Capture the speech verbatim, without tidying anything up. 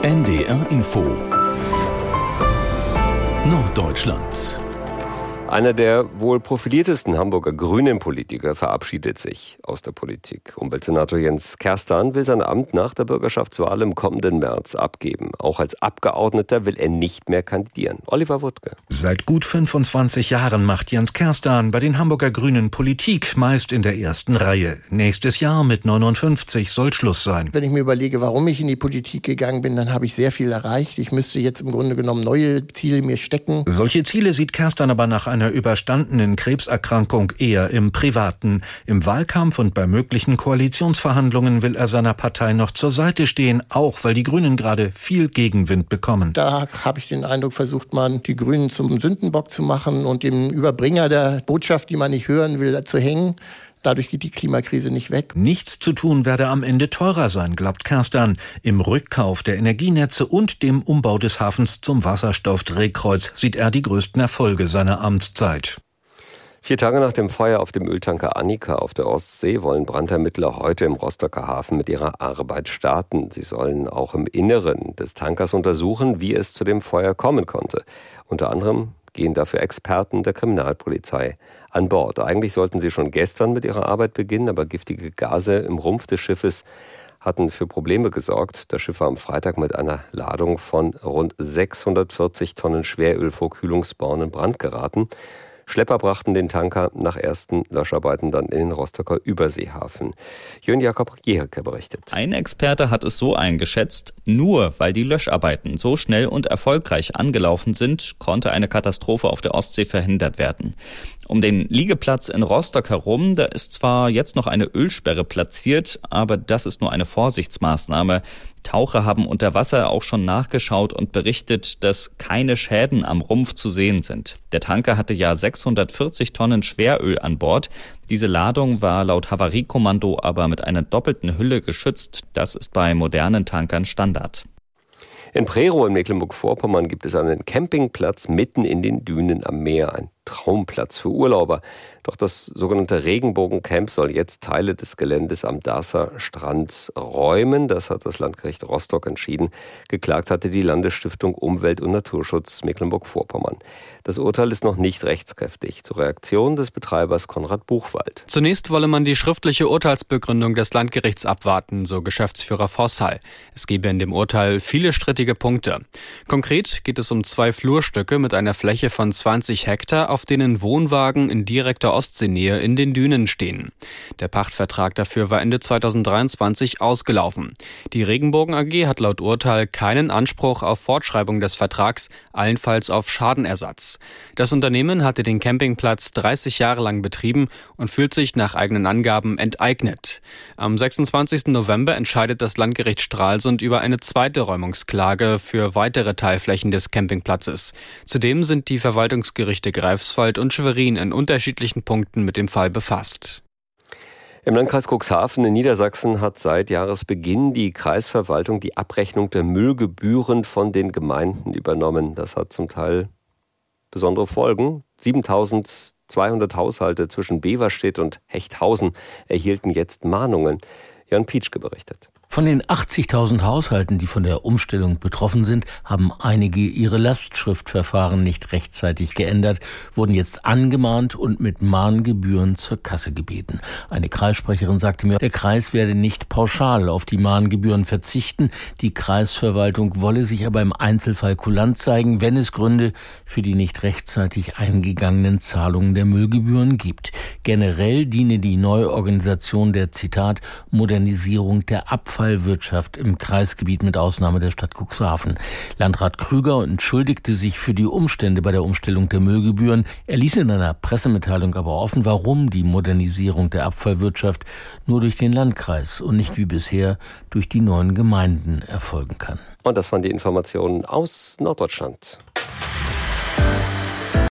N D R Info Norddeutschland. Einer der wohl profiliertesten Hamburger Grünen-Politiker verabschiedet sich aus der Politik. Umweltsenator Jens Kerstan will sein Amt nach der Bürgerschaftswahl im kommenden März abgeben. Auch als Abgeordneter will er nicht mehr kandidieren. Oliver Wuttke. Seit gut fünfundzwanzig Jahren macht Jens Kerstan bei den Hamburger Grünen Politik, meist in der ersten Reihe. Nächstes Jahr mit neunundfünfzig soll Schluss sein. Wenn ich mir überlege, warum ich in die Politik gegangen bin, dann habe ich sehr viel erreicht. Ich müsste jetzt im Grunde genommen neue Ziele mir stecken. Solche Ziele sieht Kerstan aber nach einer überstandenen Krebserkrankung eher im Privaten. Im Wahlkampf und bei möglichen Koalitionsverhandlungen will er seiner Partei noch zur Seite stehen, auch weil die Grünen gerade viel Gegenwind bekommen. Da habe ich den Eindruck, versucht man, die Grünen zum Sündenbock zu machen und dem Überbringer der Botschaft, die man nicht hören will, zu hängen. Dadurch geht die Klimakrise nicht weg. Nichts zu tun werde am Ende teurer sein, glaubt Kerstan. Im Rückkauf der Energienetze und dem Umbau des Hafens zum Wasserstoffdrehkreuz sieht er die größten Erfolge seiner Amtszeit. Vier Tage nach dem Feuer auf dem Öltanker Annika auf der Ostsee wollen Brandermittler heute im Rostocker Hafen mit ihrer Arbeit starten. Sie sollen auch im Inneren des Tankers untersuchen, wie es zu dem Feuer kommen konnte. Unter anderem gehen dafür Experten der Kriminalpolizei an Bord. Eigentlich sollten sie schon gestern mit ihrer Arbeit beginnen, aber giftige Gase im Rumpf des Schiffes hatten für Probleme gesorgt. Das Schiff war am Freitag mit einer Ladung von rund sechshundertvierzig Tonnen Schweröl vor Kühlungsborn in Brand geraten. Schlepper brachten den Tanker nach ersten Löscharbeiten dann in den Rostocker Überseehafen. Jörn Jakob Jeherke berichtet. Ein Experte hat es so eingeschätzt, nur weil die Löscharbeiten so schnell und erfolgreich angelaufen sind, konnte eine Katastrophe auf der Ostsee verhindert werden. Um den Liegeplatz in Rostock herum, da ist zwar jetzt noch eine Ölsperre platziert, aber das ist nur eine Vorsichtsmaßnahme. Taucher haben unter Wasser auch schon nachgeschaut und berichtet, dass keine Schäden am Rumpf zu sehen sind. Der Tanker hatte ja sechshundertvierzig Tonnen Schweröl an Bord. Diese Ladung war laut Havariekommando aber mit einer doppelten Hülle geschützt. Das ist bei modernen Tankern Standard. In Prerow in Mecklenburg-Vorpommern gibt es einen Campingplatz mitten in den Dünen am Meer. Ein Traumplatz für Urlauber. Doch das sogenannte Regenbogencamp soll jetzt Teile des Geländes am Darßer Strand räumen. Das hat das Landgericht Rostock entschieden. Geklagt hatte die Landesstiftung Umwelt- und Naturschutz Mecklenburg-Vorpommern. Das Urteil ist noch nicht rechtskräftig. Zur Reaktion des Betreibers Konrad Buchwald. Zunächst wolle man die schriftliche Urteilsbegründung des Landgerichts abwarten, so Geschäftsführer Vossal. Es gebe in dem Urteil viele strittige Punkte. Konkret geht es um zwei Flurstücke mit einer Fläche von zwanzig Hektar, auf denen Wohnwagen in direkter Ostseenähe in den Dünen stehen. Der Pachtvertrag dafür war Ende zweitausenddreiundzwanzig ausgelaufen. Die Regenbogen A G hat laut Urteil keinen Anspruch auf Fortschreibung des Vertrags, allenfalls auf Schadenersatz. Das Unternehmen hatte den Campingplatz dreißig Jahre lang betrieben und fühlt sich nach eigenen Angaben enteignet. Am sechsundzwanzigsten November entscheidet das Landgericht Stralsund über eine zweite Räumungsklage für weitere Teilflächen des Campingplatzes. Zudem sind die Verwaltungsgerichte Greifswald und Schwerin in unterschiedlichen Punkten mit dem Fall befasst. Im Landkreis Cuxhaven in Niedersachsen hat seit Jahresbeginn die Kreisverwaltung die Abrechnung der Müllgebühren von den Gemeinden übernommen. Das hat zum Teil besondere Folgen. siebentausendzweihundert Haushalte zwischen Beverstedt und Hechthausen erhielten jetzt Mahnungen. Jan Pietschke berichtet. Von den achtzigtausend Haushalten, die von der Umstellung betroffen sind, haben einige ihre Lastschriftverfahren nicht rechtzeitig geändert, wurden jetzt angemahnt und mit Mahngebühren zur Kasse gebeten. Eine Kreissprecherin sagte mir, der Kreis werde nicht pauschal auf die Mahngebühren verzichten. Die Kreisverwaltung wolle sich aber im Einzelfall kulant zeigen, wenn es Gründe für die nicht rechtzeitig eingegangenen Zahlungen der Müllgebühren gibt. Generell diene die neue Organisation der, Zitat, Modernisierung der Abfall Wirtschaft im Kreisgebiet mit Ausnahme der Stadt Cuxhaven. Landrat Krüger entschuldigte sich für die Umstände bei der Umstellung der Müllgebühren. Er ließ in einer Pressemitteilung aber offen, warum die Modernisierung der Abfallwirtschaft nur durch den Landkreis und nicht wie bisher durch die neuen Gemeinden erfolgen kann. Und das waren die Informationen aus Norddeutschland.